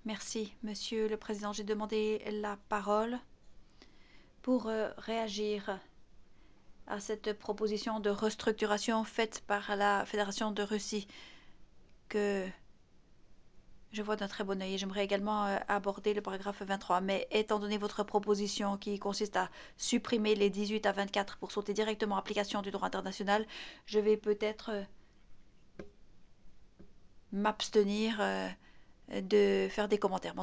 Merci, Monsieur le Président. J'ai demandé la parole pour réagir à cette proposition de restructuration faite par la Fédération de Russie que je vois d'un très bon œil. J'aimerais également aborder le paragraphe 23, mais étant donné votre proposition qui consiste à supprimer les 18 à 24 pour sauter directement en application du droit international, je vais peut-être m'abstenir de faire des commentaires.